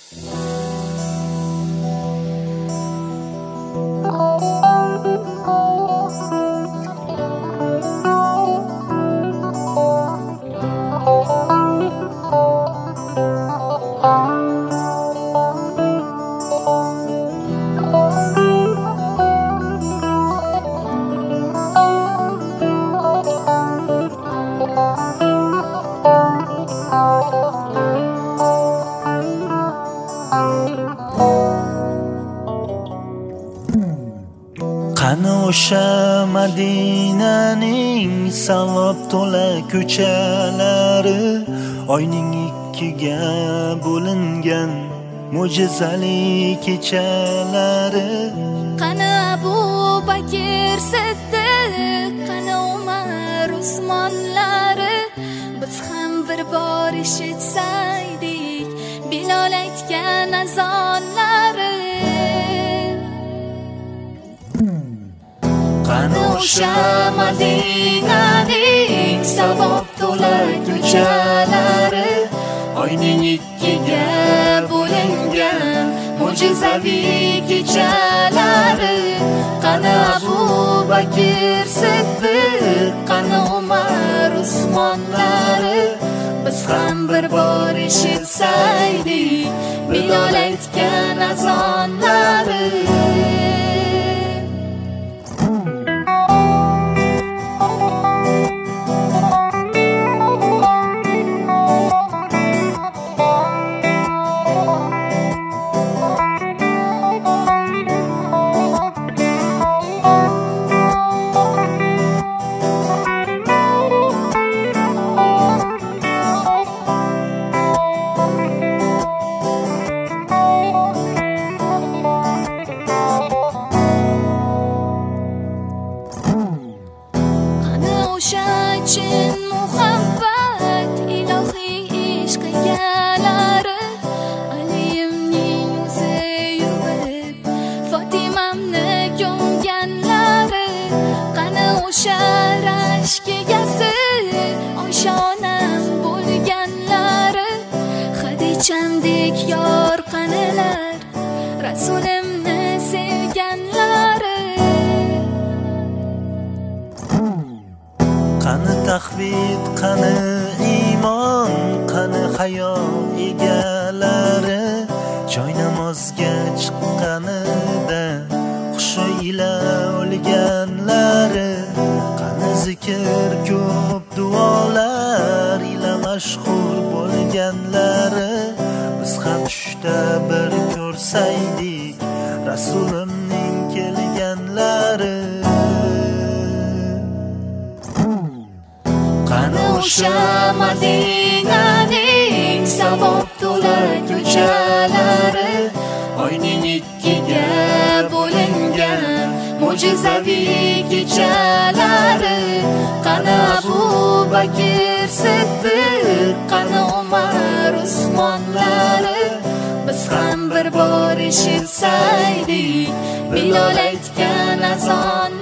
Qani o'sha Madinaning savob to'la ko'chalari, oyning ikkiga bo'lingan mo'jizali kechalari. Qani Abu Bakr Siddiq, qani Umar Usmonlari, biz ham bir bor eshitsaydik Bilol aytgan azonlari. Qani o'sha Madinaning savob to'la ko'chalari, oyning ikkiga bo'lingan mo'jizaviy kechalari. Qani Abu Bakr Siddiq, qani Umar Usmonlari, biz ham bir bor eshitsaydik Bilol aytgan azonlari. O'sha chin muhabbat ilohiy ishq egalari, Aliyimning o'zi yuvib Fotimamni ko'mganlari. Qani o'sha rashk egasi Oysha onam bo'lganlari, Xadichamdek yor qanilar Rasulimni sevganlari. Qani taqvid, qani iymon, qani hayo egalari, joy namozga chiqqanida hushi ila o'lganlari. Qani zikr ko'p duolar ila mashhur bo'lganlari, biz ham tushda bir ko'rsaydik Rasulimning kelganlari. Qani o'sha Madinaning savob to'la ko'chalari, oyning ikkiga bo'lingan mo'jizaviy kechalari. Qani Abu Bakr Siddiq, qani Umar Usmonlari, biz ham bir bor eshitsaydik Bilol aytgan azon